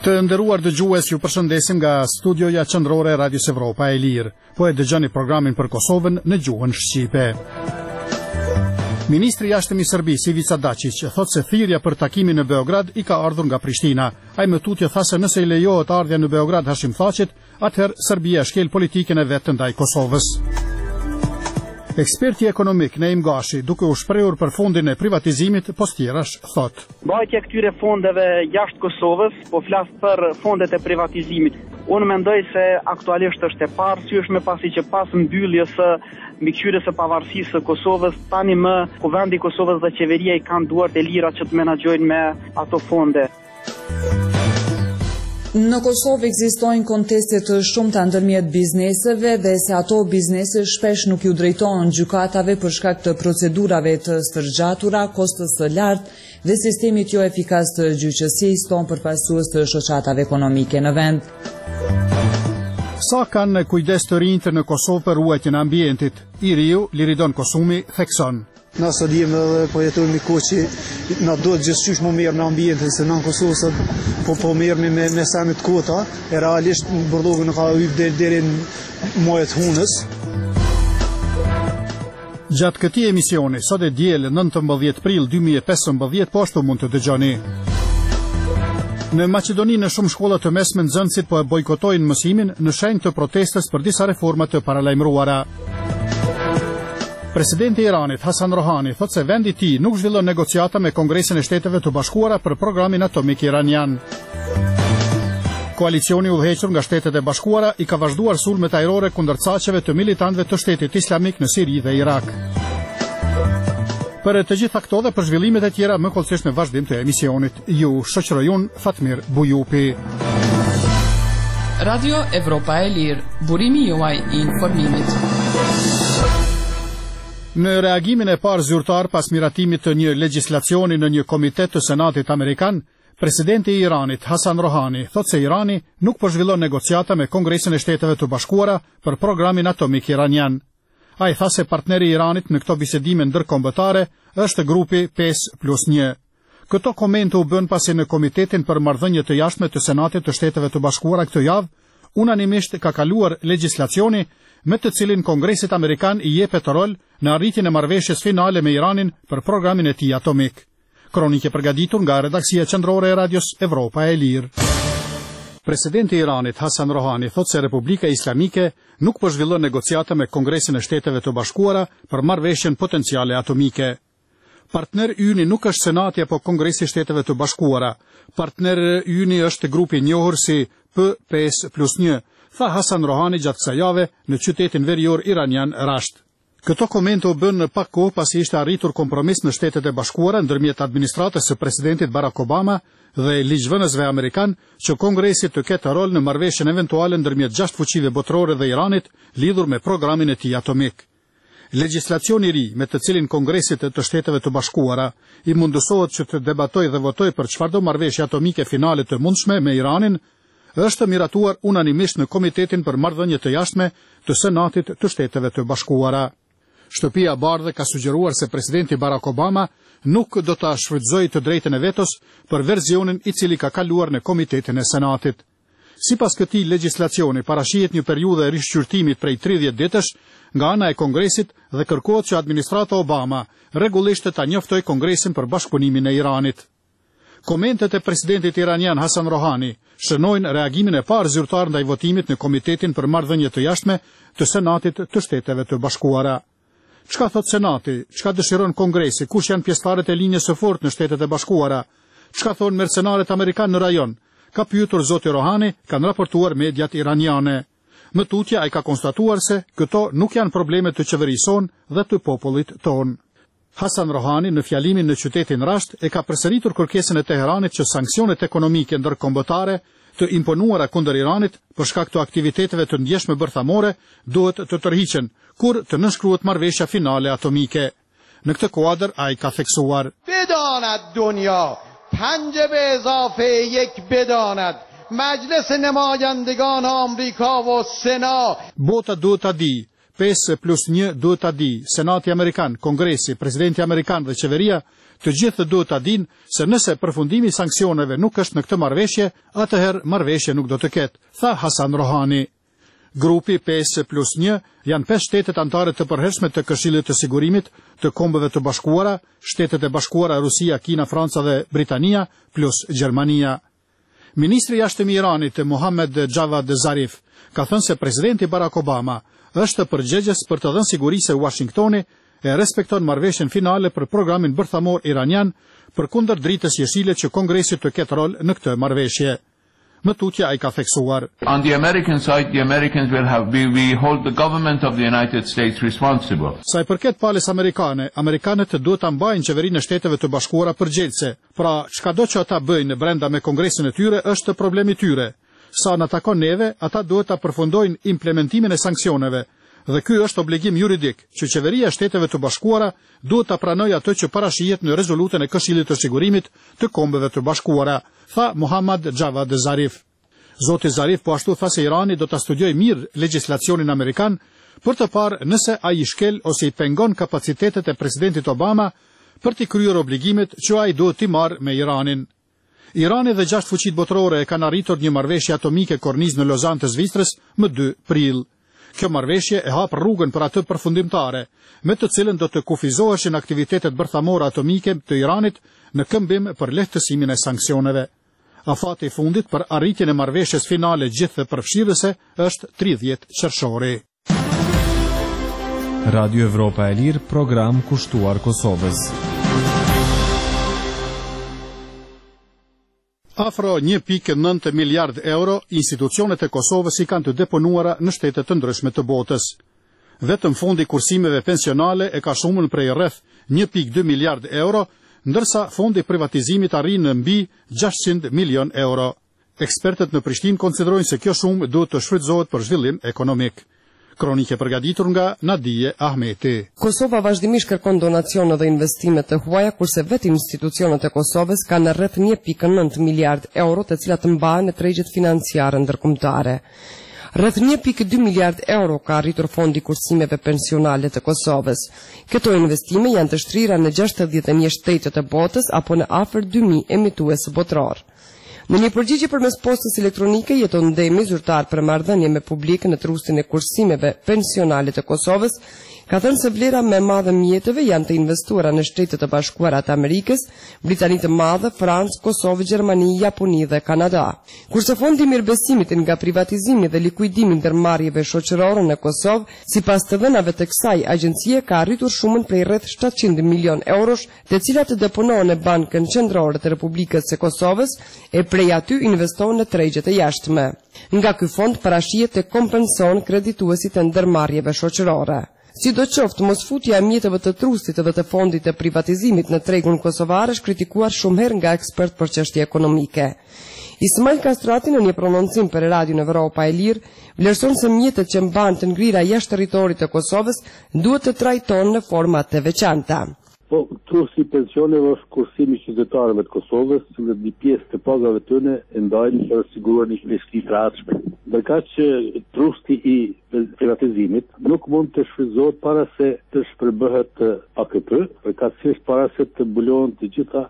Të nderuar dëgjues, ju përshëndesim nga studioja qendrore e Radios Evropa e Lirë. Po e dëgjoni programin për Kosovën në gjuhën shqipe. Ministri i Jashtëm i Serbisë Ivica Dačić thotë se thirrja për takimin në Beograd i ka ardhur nga Prishtina. Ai më tutje tha se nëse i lejohet ardhja në Beograd Hashim Thaqit, atëherë Serbia shkel politikën e vet ndaj Kosovës. Eksperti ekonomik Neim Gashi, duke u shprehur për fondin e privatizimit, postjerash thotë: Mbajtja e këtyre fondeve jashtë Kosovës, po flas për fondet e privatizimit. Unë mendoj se aktualisht është e parësyeshme pasi që pas mbylljes së mbikëqyrjes së pavarësisë së Kosovës, tani më Kuvendi i Kosovës dhe qeveria i kanë duart e lira që të menaxhojnë me ato fonde. Në Kosovë ekzistojnë konteste të shumta ndërmjet bizneseve dhe se ato biznese shpesh nuk ju drejtohen gjykatave për shkak të procedurave të stërgjatura, kostës së lartë dhe sistemit jo efikas të gjyqësisë tonë përfaqësues të shoqatave ekonomike në vend. Sa kanë kujdes të rinjtë në Kosovë për ruajtjen e ambientit? I riu Liridon Kosumi thekson: Na sot jemi edhe po jetojmë kohë që na duhet gjithçysh më mirë në ambientin se në Kosovë po merremi me sanit kota, e realisht bordogën ka hyrë deri në muajin e hunës. Gjatë këtij emisioni, sot e diel 19 prill 2015, po ashtu mund të dëgjoni. Në Maqedoni në shumë shkolla të mesme nxënësit po e bojkotojnë mësimin në shenjë të protestës për disa reforma të paralajmëruara. Presidenti i Iranit Hasan Rohani thotë se vendi i tij nuk zhvillon negociata me Kongresin e Shteteve të Bashkuara për programin atomik iranian. Koalicioni i udhëhequr nga Shtetet e Bashkuara i ka vazhduar sulmet ajrore kundër caqeve të militantëve të Shtetit Islamik në Siri dhe Irak. Për të gjitha këto dhe për zhvillimet e tjera më kollësisht në vazhdim të emisionit, ju shoqëroj unë Fatmir Bujupi. Radio Evropa e Lirë, burimi juaj i informimit. Në reagimin e parë zyrtar pas miratimit të një legjislacioni në një komitet të Senatit Amerikan, presidenti i Iranit Hasan Rohani thotë se Irani nuk po zhvillon negociata me Kongresin e Shteteve të Bashkuara për programin atomik iranian. Ai tha se partneri i Iranit në këto bisedime ndërkombëtare është grupi 5+1. Këto komente u bën pasi në Komitetin për Marrëdhënie të Jashtme të Senatit të Shteteve të Bashkuara këtë javë unanimisht ka kaluar legjislacioni me të cilin Kongresit Amerikan i jepet rol në arritjen e marrëveshjes finale me Iranin për programin e tij atomik. Kronike përgatitur nga redaksia qendrore e Radios Evropa e Lirë. Presidenti i Iranit Hasan Rohani thotë se Republika Islamike nuk po zhvillon negociata me Kongresin e Shteteve të Bashkuara për marrëveshjen potenciale atomike. Partner yni nuk është Senati apo Kongresi i Shteteve të Bashkuara. Partner yni është grupi i njohur si P5+1, tha Hasan Rohani gjatë kësaj jave në qytetin verior iranian Rasht. Këto komente u bën në pak kohë pasi ishte arritur kompromis në Shtetet e Bashkuara ndërmjet administratës së presidentit Barack Obama dhe ligjvënësve amerikan që Kongresi të ketë rol në marrëveshjen eventuale ndërmjet 6 fuqive botërore dhe Iranit lidhur me programin e tij atomik. Legjislacioni i ri me të cilin Kongresi të Shteteve të Bashkuara i mundësohet që të debatojë dhe votojë për çfarëdo marrëveshje atomike finale të mundshme me Iranin, është miratuar unanimisht në Komitetin për Marrëdhënie të Jashtme të Senatit të Shteteve të Bashkuara. Shtëpia e Bardhë ka sugjeruar se presidenti Barack Obama nuk do ta shfrytëzojë të drejtën e vetos për versionin i cili ka kaluar në Komitetin e Senatit. Sipas këtij legjislacioni parashihet një periudhë e rishqyrtimit prej 30 ditësh nga ana e Kongresit dhe kërkohet që administrata Obama rregullisht ta njoftojë Kongresin për bashkëpunimin e Iranit. Komentet e presidentit iranian Hasan Rohani shënojnë reagimin e parë zyrtar ndaj votimit në Komitetin për Marrëdhënie të Jashtme të Senatit të Shteteve të Bashkuara. Çka thot Senati? Çka dëshiron Kongresi? Kush janë pjesëtarët e linjës së fortë në Shtetet e Bashkuara? Çka thonë mercenarët amerikanë në rajon? Ka pyetur zoti Rohani, kanë raportuar mediat iraniane. Më tutje ai ka konstatuar se këto nuk janë probleme të qeverisë dhe të popullit ton. Hasan Rohani në fjalimin në qytetin Rasht e ka përsëritur kërkesën e Teheranit që sanksionet ekonomike ndërkombëtare të imponuara kundër Iranit për shkak të aktiviteteve të ndjeshme bërthamore duhet të tërhiqen kur të nënshkruhet marrëveshja finale atomike. Në këtë kuadër ai ka theksuar: Bedanat dunja پنج به اضافه یک بداند مجلس نمایندگان آمریکا و سنا. Bota duhet ta di, 5+1 duhet ta di Senati Amerikan, Kongresi, Presidenti Amerikan dhe qeveria, të gjithë duhet ta dinë se nëse përfundimi i sanksioneve nuk është në këtë marrëveshje, atëherë marrëveshje nuk do të ketë, tha Hasan Rohani. Grupi 5+1 janë 5 shtetet anëtare të përhershme të Këshillit të Sigurimit të Kombeve të Bashkuara, Shtetet e Bashkuara Rusia, Kina, Franca dhe Britania plus Gjermania. Ministri i jashtëm i Iranit, Mohammed Javad Zarif, ka thënë se presidenti Barack Obama është përgjegjës për të dhënë siguri se Washingtoni e respekton marrëveshjen finale për programin bërthamor iranian përkundër dritës jeshile që Kongresi të ketë rol në këtë marrëveshje. Më tutje ai ka theksuar. On the American side, the Americans will have we hold the government of the United States responsible. Sa i përket palës amerikane, amerikanët duhet ta mbajnë qeverinë e Shteteve të Bashkuara përgjegjëse. Pra, çkado që ata bëjnë brenda me Kongresin e tyre është problemi i tyre. Sa na takon neve, ata duhet ta përfundojnë implementimin e sanksioneve. Dhe ky është obligim juridik që qeveria e Shteteve të Bashkuara duhet ta pranojë atë që parashihet në rezolutën e Këshillit të Sigurimit të Kombeve të Bashkuara, tha Mohammed Javad Zarif. Zoti Zarif po ashtu tha se Irani do ta studiojë mirë legjislacionin amerikan për të parë nëse ai shkel ose i pengon kapacitetet e presidentit Obama për të kryer obligimet që ai duhet t'i marrë me Iranin. Irani dhe 6 fuqitë botërore e kanë arritur një marrëveshje atomike kornizë në Lozan të Zvicrës më 2 prill. Kjo marrëveshje e hap rrugën për atë përfundimtare, me të cilën do të kufizoheshin aktivitetet bërthamore atomike të Iranit në këmbim për lehtësimin e sanksioneve. Afati i fundit për arritjen e marrëveshjes finale gjithë përfshirëse është 30 qershori. Radio Evropa e Lirë, program kushtuar Kosovës. Afro 1.9 miliard euro, institucionet e Kosovës i kanë të deponuara në shtete të ndryshme të botës. Vetëm fondi kursimeve pensionale e ka shumën prej rreth 1.2 miliard euro, ndërsa fondi privatizimit arrin në mbi 600 milion euro. Ekspertët në Prishtinë konsiderojnë se kjo shumë duhet të shfrytëzohet për zhvillim ekonomik. Kronike përgatitur nga Nadije Ahmeti. Kosova vazhdimisht kërkon donacione dhe investime të huaja, kurse vetë institucionet e Kosovës kanë rreth 1.9 miliard euro, të cilat mbahen në tregjet financiare ndërkombëtare. Rreth 1.2 miliard euro ka arritur fondi kursimeve pensionale të Kosovës. Këto investime janë të shtrira në 61 shtete të botës apo në afër 2000 emitues botëror. Në një përgjigje përmes postës elektronike, Jeton Demi, zyrtar për marrëdhënie me publikun në trustin e kursimeve pensionale të Kosovës, ka thënë se vlera më e madhe mjeteve janë të investuara në Shtetet e Bashkuara të Amerikës, Britani të Madhe, Francë, Kosovë, Gjermani, Japoni dhe Kanada. Kurse fondi mirëbesimit nga privatizimi dhe likuidimi ndërmarrjeve shoqërore në Kosovë, sipas të dhënave të kësaj agjencie, ka arritur shumën prej rreth 700 milion eurosh, të cilat të deponohen në Bankën Qendrore të Republikës së Kosovës e prej aty investohen në tregjet e jashtme. Nga ky fond parashihet të kompenson kredituesit e ndërmarrjeve shoqërore. Sidoqoftë, mosfutja e mjeteve të trusit dhe të fondit të privatizimit në tregun kosovar është kritikuar shumë herë nga ekspert për çështje ekonomike. Ismail Kastrati në një prononcim për Radio Evropa e Lirë vlerëson se mjetet që mban të ngrira jashtë territorit të Kosovës duhet të trajtohen në forma të veçanta. Po, trusi i pensioneve është kursimi i qytetarëve të Kosovës, që një pjesë të pagave tyre e ndajnë për siguruar një investim të ardhshme. Ndërkaq që trusti i privatizimit nuk mund të shfrytëzohet para se të shpërbëhet AKP, përkatësisht para se të mbulohen të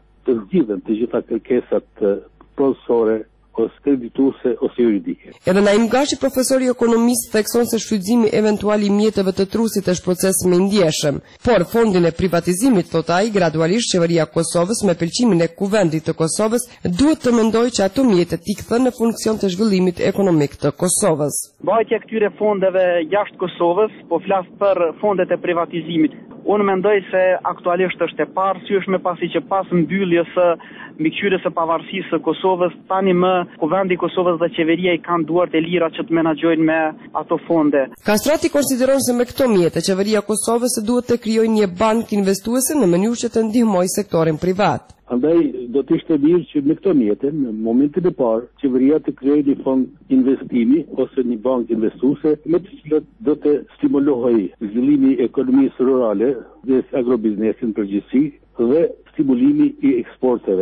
gjitha kërkesat prodhësore ose kredituese ose juridike. Edhe Naim Gashi, profesori ekonomist, thekson se shfrytëzimi eventual i mjeteve të trusit është proces më i ndjeshëm, por fondin e privatizimit, thot ai, gradualisht qeveria e Kosovës me pëlqimin e kuvendit të Kosovës duhet të mendojë që ato mjete t'i kthejnë në funksion të zhvillimit ekonomik të Kosovës. Mbajtja e këtyre fondeve jashtë Kosovës, po flas për fondet e privatizimit. Unë mendoj se aktualisht është e parësyeshme, pasi që pas mbylljes së mbikëqyrjes së pavarësisë së Kosovës, tani më kuvendi i Kosovës dhe qeveria i kanë duart e lira që të menaxhojnë me ato fonde. Kastrati konsideron se me këto mjete qeveria e Kosovës duhet të krijojë një bankë investuese në mënyrë që të ndihmojë sektorin privat. Andaj do të ishte mirë që me këto mjete, në momentin e parë, qeveria të krijojë një fond investimi ose një bankë investuese me të cilët do të stimulohej zhvillimi i ekonomisë rurale dhe agrobiznesin përgjithësi dhe stimulimi i eksporteve.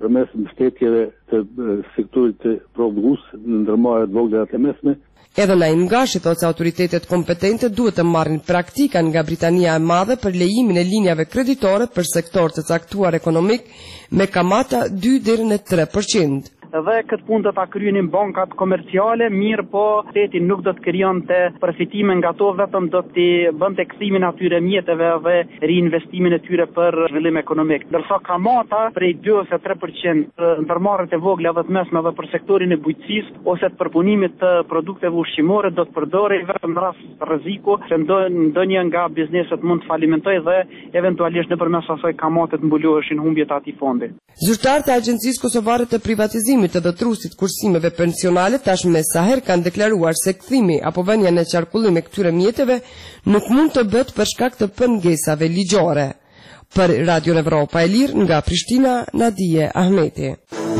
përmes mbështetjeve të sektorit të prodhues në ndërmarrje të vogla të mesme. Edhe Naim Gashi thotë se autoritetet kompetente duhet të marrin praktika nga Britania e Madhe për lejimin e linjave kreditore për sektor të caktuar ekonomik me kamata 2 deri në 3%. Dhe këtë punë do ta kryenin bankat komerciale, mirë po shteti nuk do të krijonte përfitime nga to, vetëm do t'i bënte kthimin atyre mjeteve dhe riinvestimin e tyre për zhvillim ekonomik. Ndërsa kamata prej 2 ose 3% ndërmarrjet e vogla dhe të mesme dhe për sektorin e bujqësisë ose të përpunimit të produkteve ushqimore do të përdorej vetëm në rast rreziku se ndonjë nga bizneset mund të falimentojë dhe eventualisht nëpërmes asaj kamate të mbuloheshin humbjet e atij fondi. Zyrtarët e Agjencisë Kosovare të Privatizimit të dëtrusit kursimeve pensionale tashmë sa herë kanë deklaruar se kthimi apo vënia në qarkullim e këtyre mjeteve nuk mund të bëhet për shkak të pengesave ligjore. Për Radio Evropa e Lirë nga Prishtina, Nadije Ahmeti.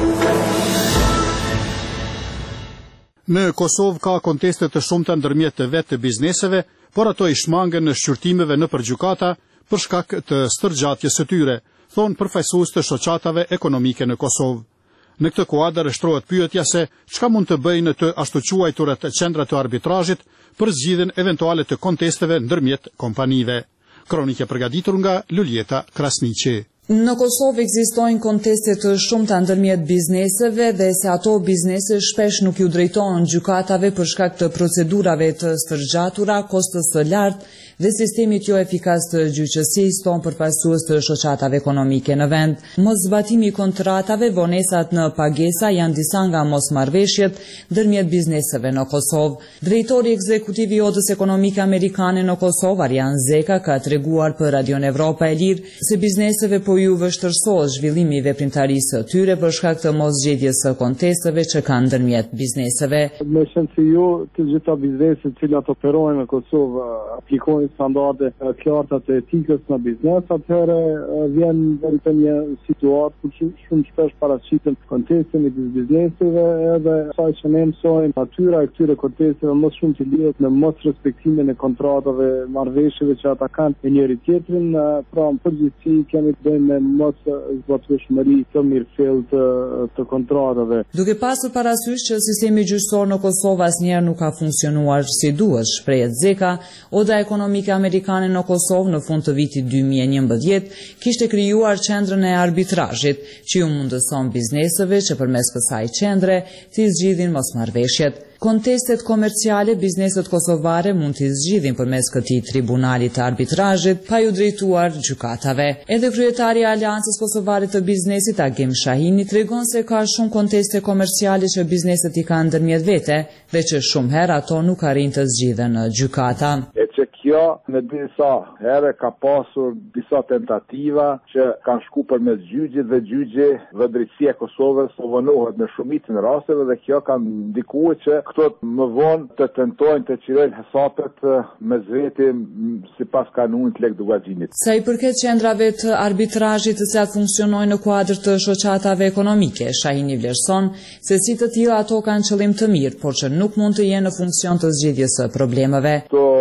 Në Kosovë ka konteste të shumta ndërmjet të vetë të bizneseve, por ato i shmangen në shqyrtimeve nëpër gjykata për shkak të stërgjatjes së tyre, thonë përfaqësues të shoqatave ekonomike në Kosovë. Në këtë kuadër shtrohet pyetja se çka mund të bëjnë të ashtu quajturat qendra të arbitrazhit për zgjidhjen eventuale të kontesteve ndërmjet kompanive. Kronike përgatitur nga Luljeta Krasniqi. Në Kosovë ekzistojnë konteste të shumta ndërmjet bizneseve dhe se ato biznese shpesh nuk ju drejtohen gjykatave për shkak të procedurave të stërgjatura, kostës së lartë dhe sistemit jo efikas të gjyqësisë, tonë përfaqësues të shoqatave ekonomike në vend. Moszbatimi i kontratave, vonesat në pagesa janë disa nga mosmarrveshjet ndërmjet bizneseve në Kosovë. Drejtori ekzekutiv i Odës Ekonomike Amerikane në Kosovë, Arjan Zeka, ka treguar për Radio Evropa e Lirë se bizneseve po ju vështirësohet zhvillimi i veprimtarisë së tyre për shkak të mosgjetjes së kontesteve që kanë ndërmjet bizneseve. Me qenë se jo të gjitha bizneset të cilat operojnë në Kosovë aplikojnë standarde qarta të etikës në biznes, atëherë vjen në një situatë ku shumë shpesh paraqiten konteste midis bizneseve edhe sa që ne mësojmë natyra e këtyre kontesteve më shumë të lidhet me mos respektimin e kontratave, marrëveshjeve që ata kanë me njëri tjetrin, pra në përgjithësi kemi të bëjmë me mos zbatueshmëri të mirëfillt të kontratave. Duke pasur parasysh që sistemi gjyqësor në Kosovë asnjëherë nuk ka funksionuar si duhet, shprehet Zeka, Oda Ekonomike Amerikane në Kosovë në fund të vitit 2011 kishte krijuar qendrën e arbitrazhit, që ju mundëson bizneseve që përmes kësaj qendre të zgjidhin mosmarrveshjet. Kontestet komerciale bizneset kosovare mund t'i zgjidhin përmes këtij tribunali të arbitrazhit pa ju drejtuar gjykatave. Edhe kryetari i Aleancës Kosovare të Biznesit, Agim Shahini, tregon se ka shumë konteste komerciale që bizneset i kanë ndërmjet vete dhe që shumë herë ato nuk arrin të zgjidhen në gjykata. Kjo në disa herë ka pasur disa tentativa që kanë shku përmes gjyqit dhe gjyqi dhe drejtësia e Kosovës u vonohet në shumicën e rasteve dhe kjo ka ndikuar që këto më vonë të tentojnë të çirojnë hesapet me veti sipas kanunit lek dugaxhinit. Sa i përket qendrave të arbitrazhit të cilat funksionojnë në kuadër të shoqatave ekonomike, Shahini vlerëson se si të tilla ato kanë qëllim të mirë, por që nuk mund të jenë në funksion të zgjidhjes së problemeve.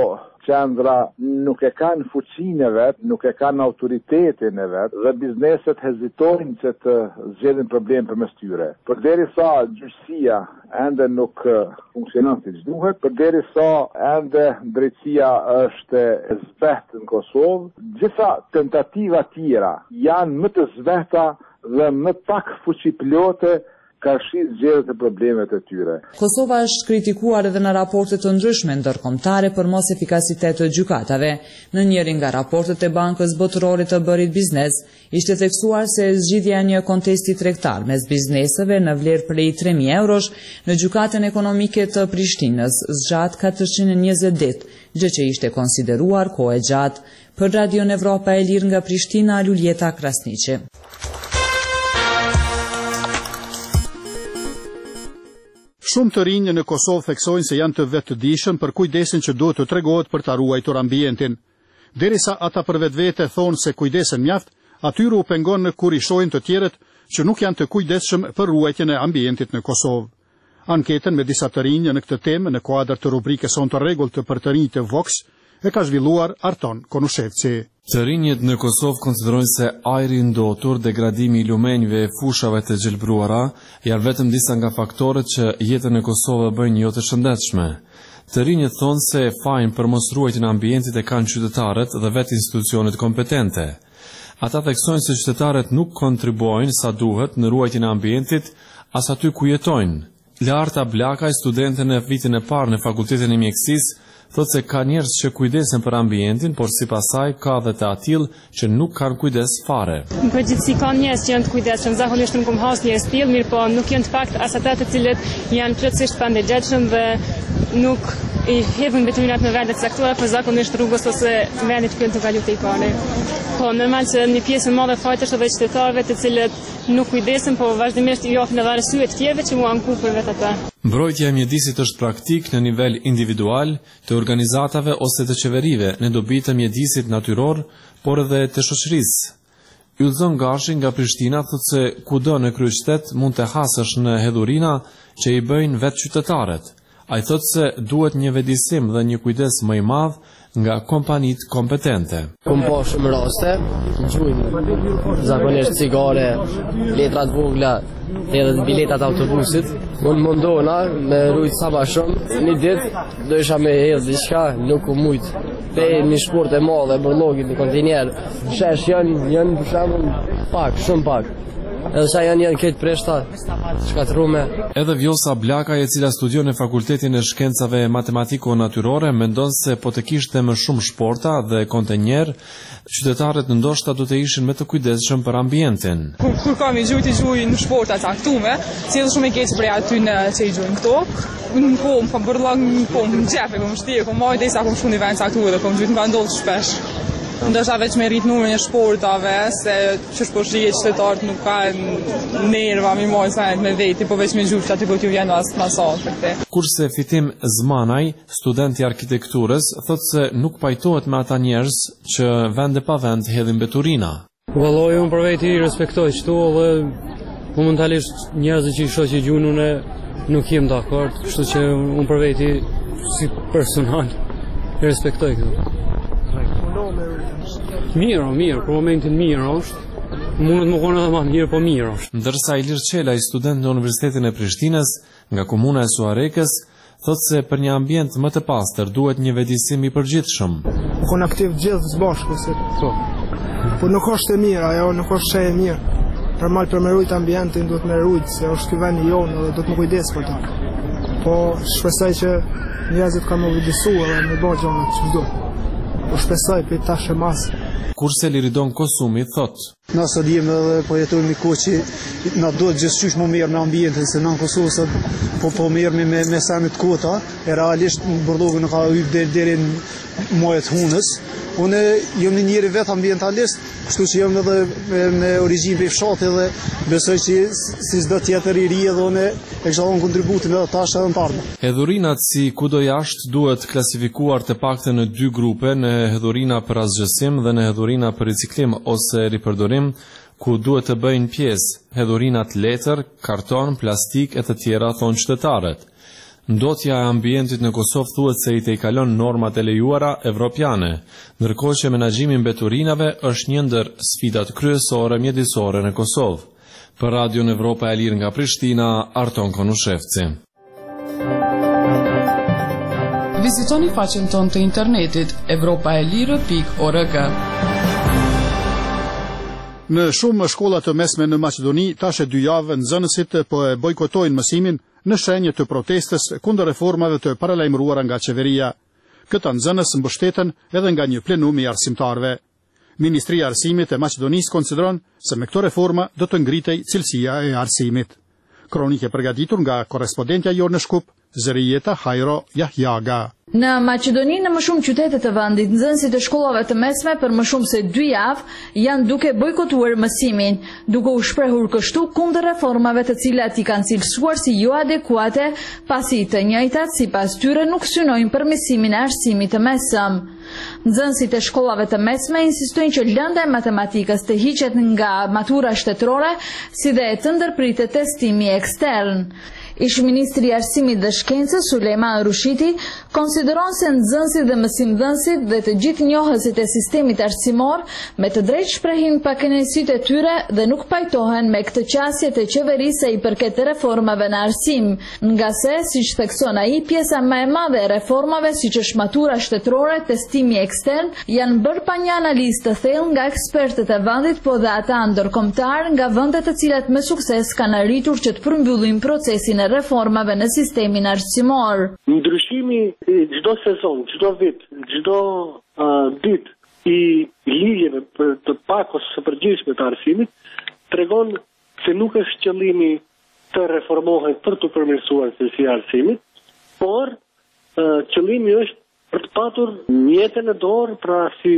Qendra nuk e kanë fuqinë e vet, nuk e kanë autoritetin e vet dhe bizneset hezitojnë që të zgjedhin problem përmes tyre. Përderisa gjyqësia ende nuk funksionon siç duhet, përderisa ende drejtësia është e zbehtë në Kosovë, gjitha tentativa tjera janë më të zbehta dhe më pak fuqiplote ka shit zgjedhjet e problemet e tyre. Kosova është kritikuar edhe në raporte të ndryshme ndërkombëtare për mos efikasitet të gjykatave. Në njërin nga raportet e Bankës Botërore të Bërit Biznes, ishte theksuar se zgjidhja e një kontesti tregtar mes bizneseve në vlerë prej 3.000 eurosh në gjykatën ekonomike të Prishtinës zgjat 420 ditë, gjë që ishte konsideruar kohë e gjatë. Për Radio Evropa e Lirë nga Prishtina, Luljeta Krasniqi. Shumë të rinj në Kosovë theksojnë se janë të vetëdijshëm për kujdesin që duhet të tregohet për ta ruajtur ambientin. Derisa ata për vetvete thonë se kujdesen mjaft, atyre u pengon kur i shohin të tjerët që nuk janë të kujdesshëm për ruajtjen e ambientit në Kosovë. Anketën me disa të rinj në këtë temë në kuadër të rubrikës On të rregull të për të rinj të Vox e ka zhvilluar Arton Konushevci. Të rinjët në Kosovë konsiderojnë se ajri i ndotur, degradimi i lumenjve e fushave të gjelbruara janë vetëm disa nga faktorët që jetën e Kosovë bëjnë jo të shëndetshme. Të rinjët thonë se fajin për mos ruajtjen e ambientit e kanë qytetarët dhe vetë institucionet kompetente. Ata theksojnë se qytetarët nuk kontribuojnë sa duhet në ruajtjen e ambientit as aty ku jetojnë. Larta Blakaj, studente në vitin e parë në Fakultetin e Mjekësisë, thotë se ka njerëz që kujdesen për ambientin, por sipas saj ka edhe të atill që nuk kanë kujdes fare. Në përgjithësi ka njerëz që janë të kujdesshëm, zakonisht nuk kam hasë një stil, mirë po nuk janë të fakt as ata të cilët janë plotësisht pandegjetshëm dhe nuk i hedhin veturinat në vende të caktuara, por zakonisht rrugës ose vendit ku janë të kaluar te i parë. Po normal që një pjesë e madhe fajt është edhe qytetarëve të cilët nuk kujdesen, po vazhdimisht i japin edhe arsye të tjerëve që muan ku për vetë ata. Mbrojtja e mjedisit është praktik në nivel individual, të organizatave ose të qeverive në dobi të mjedisit natyror, por edhe të shoqërisë. Ylzon Gashi nga Prishtina thotë se kudo në kryeqytet mund të hasësh në hedhurina që i bëjnë vetë qytetarët. Ai thotë se duhet një vedisim dhe një kujdes më i madh nga kompanitë kompetente. Kom pa shumë raste, gjujnë zakonisht cigare, letra të vogla, edhe biletat autobusit. Unë mundona me rujt sa ma shumë, një ditë do isha me hedhë diçka, nuk u mujtë. Pe një shport e madhe, bërlogit në kontinjer, shesh janë për shembull pak, shumë pak. Edhe sa janë këtë preshta, shkatrume. Edhe Vjosa Blakaj, e cila studion në Fakultetin e Shkencave Matematiko-Natyrore, mendon se po të kishte më shumë shporta dhe kontenjer, qytetarët ndoshta do të ishin më të kujdesshëm për ambientin. Kur kam i gjuj në shporta caktume, si edhe shumë e keq për aty në që i gjujnë këto, në kom, kam bërllag në kom, në gjepe, kom shtirë, kom majt e isa kom shku një vend caktume dhe kom gjujt nga ndodhë shpesh. Ndoshta veç me rrit numrin e shportave, se që shposhije qytetarët nuk ka nerva mi moj sa me veti, po veç me gjurë që aty po t'ju vjen as masat për këte. Kurse Fitim Zmanaj, student i arkitekturës, thotë se nuk pajtohet me ata njerëz që vende pa vend hedhin beturina. Valloj, unë për veti respektoj qëtu dhe momentalisht njerëzit që i shoh që gjujnë unë nuk jem dakord, kështu që unë për veti si personal respektoj këtu. Mirë, për momentin mirë është. Mundet më konë edhe ma mirë, po mirë është. Ndërsa Ilir Qelaj, student në Universitetin e Prishtinës, nga komuna e Suarekës, thotë se për një ambient më të pastër duhet një vedisim i përgjithshëm. Konë aktiv gjithë së bashku, po nuk është e mirë, ajo nuk është që e mirë. Normal për me rujt ambientin duhet me rujt, se është ky vend i jonë dhe duhet më kujdes për ta. Po shpresoj që njerëzit kanë më vëdësu edhe me bërë gjonat që vdo. Po shpresoj për ta shëmasë. Kurse Liridon Kosumi thotë: Na sot jemi edhe po jetojmë një kohë që na duhet gjithçysh më mirë në ambientin, se në Kosovë po mirëmi me sanit kota, e realisht burllogën ka hyp deri në muajt hunës. Unë jam një njeri vetë ambientalist, kështu që jam edhe me origjinë prej fshatit dhe besoj që si çdo tjetër i ri edhe unë e kisha dhënë kontributin edhe tash edhe në të ardhmen. Hedhurinat si kudo jashtë duhet klasifikuar të paktën në dy grupe, në hedhurina për asgjësim dhe në hedhurina për riciklim ose ripërdorim, ku duhet të bëjnë pjesë hedhurinat letër, karton, plastik e të tjera, thonë qytetarët. Ndotja e ambientit në Kosovë thuhet se i kalon normat e lejuara evropiane, ndërkohë që menaxhimi i mbeturinave është një ndër sfidat kryesore mjedisore në Kosovë. Për Radion Evropa e Lirë nga Prishtina, Arton Konushevci. Vizitoni faqen tonë të internetit europaelire.org. Në shumë shkolla të mesme në Maqedoni, tash e 2 javë nxënësit po e bojkotojnë mësimin në shenjë të protestës kundër reformave të paralajmëruara nga qeveria. Këta nxënës mbështeten edhe nga një plenum i arsimtarëve. Ministria e Arsimit e Maqedonisë konsideron se me këto reforma do të ngritej cilësia e arsimit. Kronikë e përgatitur nga korrespondentja jonë në Shkup, Zërijeta Hajro Jahjaga. Në Maqedoni, në më shumë qytete të vendit, nxënësit e shkollave të mesme për më shumë se 2 javë janë duke bojkotuar mësimin, duke u shprehur kështu kundër reformave të cilat i kanë cilësuar si jo adekuate, pasi të njëjtat sipas tyre nuk synojnë përmirësimin e arsimit të mesëm. Nxënësit e shkollave të mesme insistojnë që lënda e matematikës të hiqet nga matura shtetërore, si dhe të ndërpritet testimi ekstern. Ish-ministri i Arsimit dhe Shkencës Sulejman Rushiti konsideron se nxënësit dhe mësimdhënësit dhe të gjithë njohësit e sistemit arsimor me të drejtë shprehin pakënaqësitë e tyre dhe nuk pajtohen me këtë qasje të qeverisë i përket reformave në arsim, nga se, siç thekson ai, pjesa më e madhe e reformave, siç është matura shtetërore, testimi ekstern, janë bërë pa një analizë të thellë nga ekspertët e vendit, po dhe ata ndërkombëtar nga vendet të cilat me sukses kanë arritur që të përmbyllin procesin e reformave në sistemin arsimor. Ndryshimi çdo sezon, çdo vit, çdo ditë i ligjeve për të pak ose së përgjithshme të arsimit tregon se nuk është qëllimi të reformohet për të përmirësuar cilësinë e arsimit, por qëllimi është për të patur mjete në dorë, pra si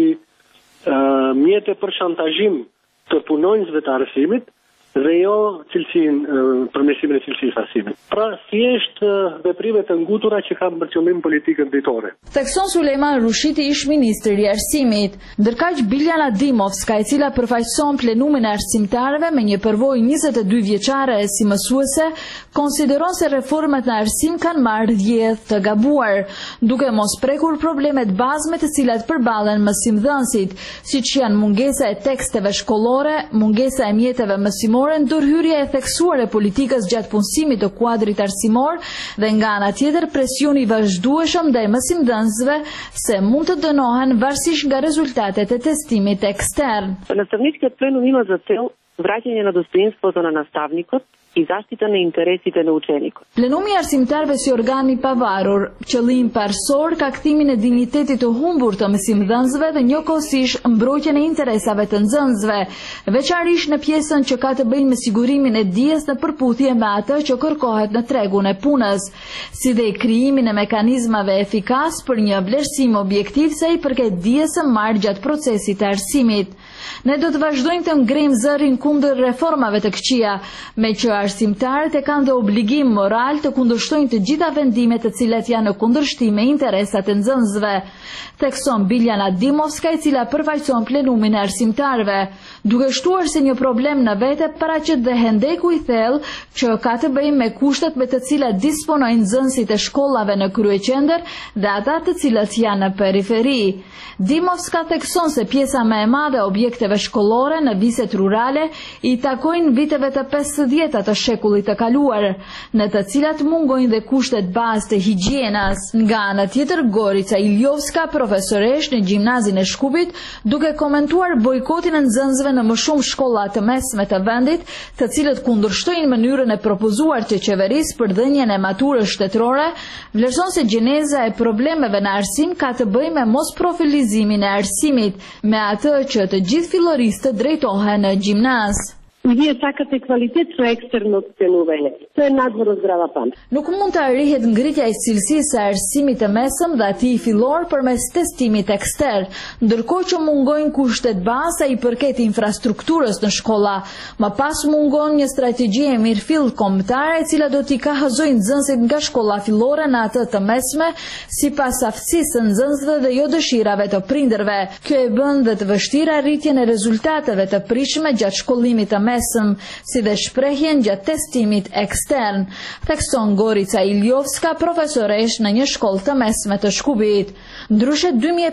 mjete për shantazhim të punonjësve të arsimit dhe jo përmirësimin e cilësisë arsimit. Pra, thjesht veprime të ngutura që kanë për qëllim politikën drejtore. Thekson Sulejman Rushiti, ish-ministri i Arsimit. Ndërkaq Biljana Dimovska, e cila përfaqëson plenumin e arsimtarëve me një përvojë 22 vjeçare si mësuese, konsideron se reformat në arsim kanë marrë rrjedhë të gabuar, duke mos prekur problemet bazme të cilat përballen mësimdhënësit, siç janë mungesa e teksteve shkollore, mungesa e mjeteve mësimore, ndërhyrja e theksuar e politikës gjatë punësimit të kuadrit arsimor dhe nga ana tjetër presioni i vazhdueshëm ndaj mësimdhënësve se mund të dënohen varësisht nga rezultatet e testimit ekstern. Наставничкият пленум има за цел vraćanje na dostoinството на наставникот и заштита на интересите на ученикот. Plenumi i arsimtarëve si organ i pavarur, qëllim parësor ka kthimin e dinjitetit të humbur të mësimdhënësve dhe njëkohësisht mbrojtjen e interesave të nxënësve, veçanërisht në pjesën që ka të bëjë me sigurimin e dijes në përputhje me atë që kërkohet në tregun e punës, si dhe krijimin e mekanizmave efikas për një vlerësim objektiv sa i përket dijes së marrë gjatë procesit të arsimit. Ne do të vazhdojmë të ngrejmë zërin kundër reformave të këqija, me që arsimtarët e kanë dhe obligim moral të kundërshtojnë të gjitha vendimet të cilat janë në kundërshtim me interesat e nxënësve, thekson Biljana Dimovska, e cila përfaqëson plenumin e arsimtarëve, duke shtuar se një problem në vete paraqet dhe hendeku i thellë që ka të bëjë me kushtet me të cilat disponojnë nxënësit e shkollave në kryeqendër dhe ata të cilët janë në periferi. Dimovska thekson se pjesa më e madhe e objekteve shkollore në viset rurale i takojnë viteve të 50 të shekullit të kaluar, në të cilat mungojnë dhe kushtet bazë të higjienës. Nga ana tjetër, Gorica Iljovska, profesoresh në gjimnazin e Shkupit, duke komentuar bojkotin e nxënësve në më shumë shkolla të mesme të vendit, të cilët kundërshtojnë mënyrën e propozuar të qeverisë për dhënien e maturës shtetërore, vlerëson se gjeneza e problemeve në arsim ka të bëjë me mos profilizimin e arsimit, me atë që të gjithë filloristët drejtohen në gjimnaz. Вие сакате квалитетно екстерно оценување. Тоа е надвор од здрава памет. Nuk mund të arrihet ngritja e cilësisë së arsimit të mesëm dhe atij fillor përmes testimit ekstern, ndërkohë që mungojnë kushtet bazë i përket infrastrukturës në shkolla. Më pas mungon një strategji e mirëfillt kombëtare e cila do t'i kahëzojë nxënësit nga shkolla fillore në atë të mesme, sipas aftësisë së nxënësve dhe jo dëshirave të prindërve. Kjo e bën dhe të vështirë arritjen e rezultateve të pritshme gjatë shkollimit të mesëm, si dhe shprehjen gjatë testimit ekstern, thekson Gorica Iljovska, profesoresh në një shkollë të mesme të Shkupit. Ndryshe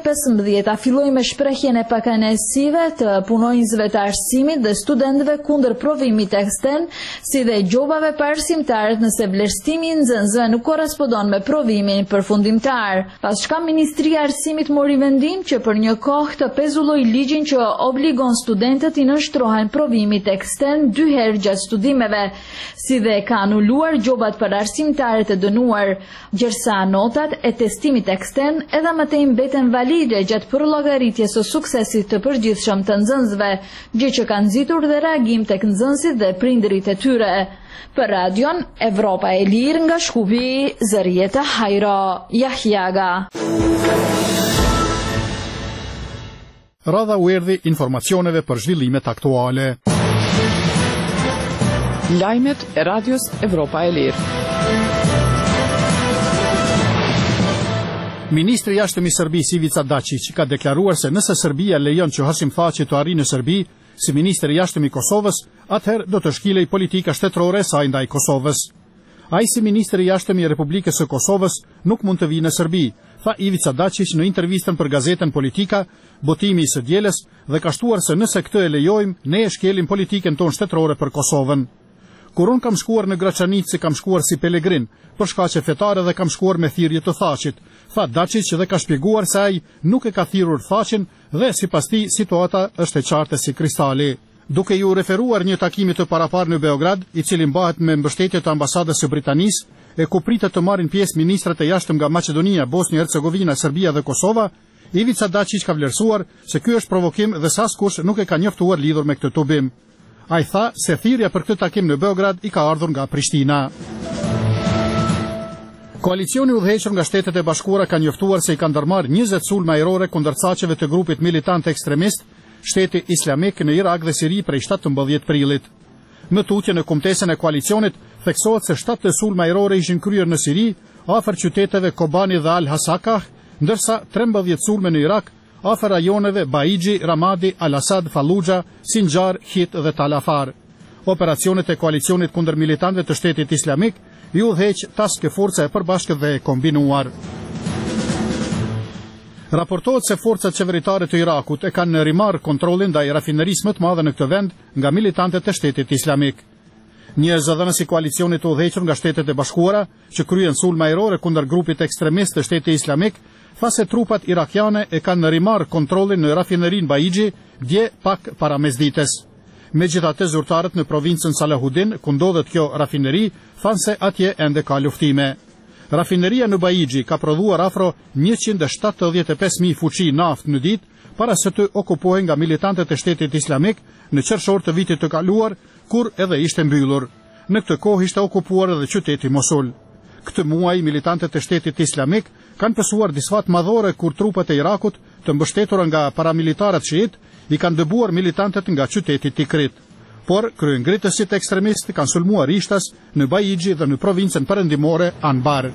2015 filloi me shprehjen e pakënaqësive të punonjësve të arsimit dhe studentëve kundër provimit ekstern, si dhe gjobave për arsimtarët nëse vlerësimi i nxënësve nuk korrespondon me provimin përfundimtar. Pas çka Ministria e Arsimit mori vendim që për një kohë të pezulloi ligjin që obligon studentët i nënshtrohen provimit ekstern 2 herë gjatë studimeve, si dhe ka anuluar gjobat për arsimtarët e dënuar, gjërsa notat e testimit ekstern edhe më tej mbeten valide gjatë përllogëritjes së suksesit të përgjithshëm të nxënësve, gjë që ka nxitur dhe reagim tek nxënësit dhe prindërit e tyre. Për radion Evropa e Lirë nga Shkupi, Zërieta Hajro Jahjaga. Radha u erdhi informacioneve për zhvillimet aktuale. Lajmet e radios Evropa e Lirë. Ministri i jashtëm i Serbisë Ivica Dačić ka deklaruar se nëse Serbia lejon që Hasim Thaçi të arrijë në Serbi si ministër i jashtëm i Kosovës, atëherë do të shkilej politika shtetërore e saj ndaj Kosovës. Ai si ministri i jashtëm i Republikës së Kosovës nuk mund të vijë në Serbi, tha Ivica Dačić në intervistën për gazetën Politika, botimi i së dielës, dhe ka shtuar se nëse këtë e lejojmë, ne e shkelim politikën tonë shtetërore për Kosovën. Kur unë kam shkuar në Graçanic, kam shkuar si pelegrin, për shkaqe fetare dhe kam shkuar me thirrje të Thaqit, tha Dačić dhe ka shpjeguar se ai nuk e ka thirrur Thaqin dhe sipas tij situata është e qartë si kristali. Duke ju referuar një takimi të paraparë në Beograd, i cili mbahet me mbështetje të ambasadës së Britanisë, e ku pritet të marrin pjesë ministrat e jashtëm nga Maqedonia, Bosnia-Hercegovina, Serbia dhe Kosova, Ivica Dačić ka vlerësuar se ky është provokim dhe se askush nuk e ka njoftuar lidhur me këtë tubim. Ai tha se thirrja për këtë takim në Beograd i ka ardhur nga Prishtina. Koalicioni udhëhequr nga Shtetet e Bashkuara ka njoftuar se i ka ndërmarrë 20 sulme ajrore kundër çaqeve të grupit militant ekstremist Shteti Islamik në Irak dhe Siri prej 17 prillit. Në tutje në kumtesën e koalicionit theksohet se 7 sulme ajrore ishin kryer në Siri, afër qyteteve Kobani dhe Al-Hasakah, ndërsa 13 sulme në Irak, afër rajoneve Baiji, Ramadi, Al-Asad, Fallujah, Sinjar, Hit dhe Tal Afar. Operacionet e koalicionit kundër militantëve të Shtetit Islamik i udhëheq Task Forca e përbashkët dhe e kombinuar. Raportohet se forcat qeveritare të Irakut e kanë rimarrë kontrollin ndaj rafinerisë më të madhe në këtë vend nga militantët e Shtetit Islamik. Një zëdhënës i koalicionit të udhëhequr nga Shtetet e Bashkuara, që kryen sulme ajrore kundër grupit ekstremist të Shtetit Islamik, tha se trupat irakiane e kanë rimarrë kontrollin në rafinerinë Baiji dje pak para mesdites. Megjithatë, zyrtarët në provincën Salahudin, ku ndodhet kjo rafineri, thanë se atje ende ka luftime. Rafineria në Baiji ka prodhuar afro 175.000 fuqi naftë në ditë, para se të okupohen nga militantët e Shtetit Islamik në qershor të vitit të kaluar, kur edhe ishte mbyllur. Në këtë kohë ishte okupuar edhe qyteti Mosul. Këtë muaj, militantët e Shtetit Islamik kanë pësuar disfat madhore kur trupat e Irakut, të mbështetura nga paramilitarët shiit, i kanë dëbuar militantët nga qyteti Tikrit. Por kryengritësit ekstremistë kanë sulmuar ishtas në Baiji dhe në provincën perëndimore Anbar.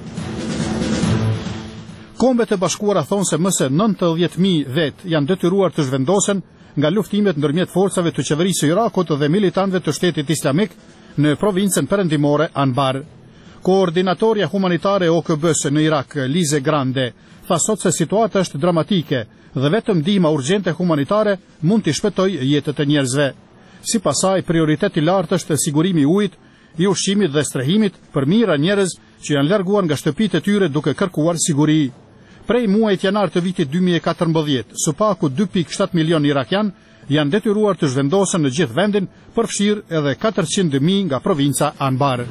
Kombet e Bashkuara thonë se më se 90.000 vet janë detyruar të zhvendosen nga luftimet ndërmjet forcave të qeverisë së Irakut dhe militantëve të Shtetit Islamik në provincën perëndimore Anbar. Koordinatorja humanitare e OKB-s në Irak, Lize Grande, tha sot se situata është dramatike dhe vetëm ndihma urgjente humanitare mund të shpëtojë jetët e njerëzve. Sipas saj, prioriteti i lartë është sigurimi i ujit, i ushqimit dhe strehimit për mijëra njerëz që janë larguar nga shtëpitë e tyre duke kërkuar siguri. Prej muajit janar të vitit 2014, së paku 2.7 milion irakian janë detyruar të zhvendosen në gjithë vendin, përfshirë edhe 400.000 nga provinca Anbar.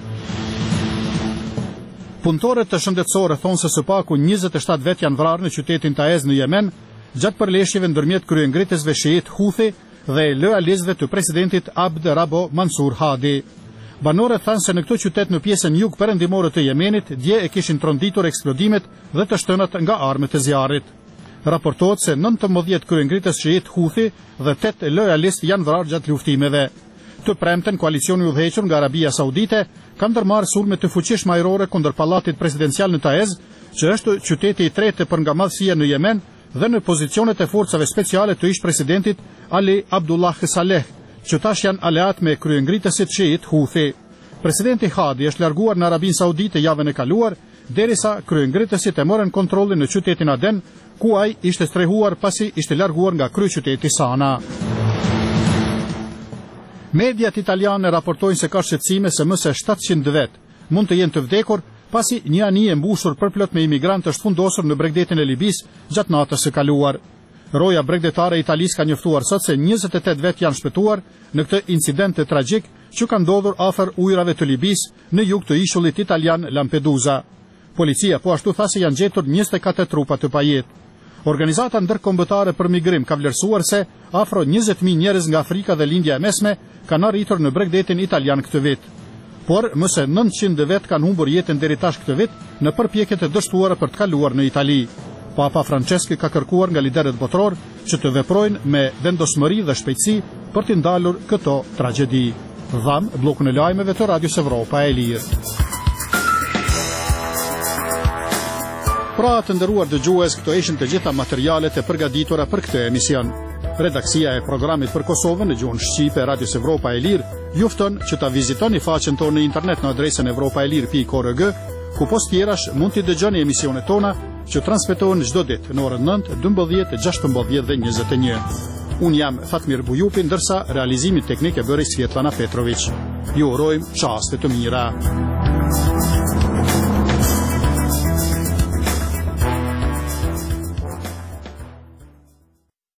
Punëtorët të shëndetësore thonë se së paku 27 vet janë vrarë në qytetin Taiz në Yemen, gjatë përleshjeve ndërmjet kryengritësve shiit Houthi dhe lojalizëve të presidentit Abd Rabo Mansur Hadi. Banorët thanë se në këtë qytet në pjesën jug perëndimore të Yemenit dje e kishin tronditur eksplodimet dhe të shtënat nga armët e zjarrit. Raportohet se 19 kryengritës shiit Houthi dhe 8 lojalistë janë vrarë gjatë luftimeve. Të premten, koalicioni udhëhequr nga Arabia Saudite ka ndërmarrë sulme të fuqishme ajrore kundër pallatit presidencial në Taiz, që është qyteti i tretë për nga madhësia në Yemen, dhe në pozicionet e forcave speciale të ish presidentit Ali Abdullah Saleh, që tash janë aleat me kryengritësit shiit Houthi. Presidenti Hadi është larguar në Arabinë Saudite javën e kaluar, derisa kryengritësit e morën kontrollin në qytetin Aden, ku ai ishte strehuar pasi ishte larguar nga kryeqyteti Sana. Mediat italiane raportojnë se ka shqetësime se më se 700 vet mund të jenë të vdekur pasi një anije mbushur përplot me imigrantë është fundosur në bregdetin e Libis gjatë natës së kaluar. Roja bregdetare e Italisë ka njoftuar sot se 28 vet janë shpëtuar në këtë incident tragjik që ka ndodhur afër ujrave të Libis në jug të ishullit italian Lampedusa. Policia po ashtu tha se janë gjetur 24 trupa të pajetë. Organizata ndërkombëtare për migrim ka vlerësuar se afro 20.000 njerëz nga Afrika dhe Lindja e Mesme kanë arritur në bregdetin italian këtë vit. Por më se 900 vet kanë humbur jetën deri tash këtë vit në përpjekjet e dështuara për të kaluar në Itali. Papa Francesc ka kërkuar nga liderët botror që të veprojnë me vendosmëri dhe shpejtësi për të ndalur këto tragjedi. Dham, bllokun e lajmeve të Radios Evropa e Lirë. Pra të nderuar dëgjues, këto ishin të gjitha materialet e përgatitura për këtë emision. Redaksia e programit për Kosovën në gjuhën shqipe e Radios Evropa e Lirë ju fton që ta vizitoni faqen tonë në internet në adresën evropaelir.org, ku post tjerash mund t'i dëgjoni emisionet tona që transmetohen çdo ditë në orën 9, 12, 16 dhe 21. Unë jam Fatmir Bujupi, ndërsa realizimin teknik e bëri Svetlana Petrović. Ju urojmë çaste të mira.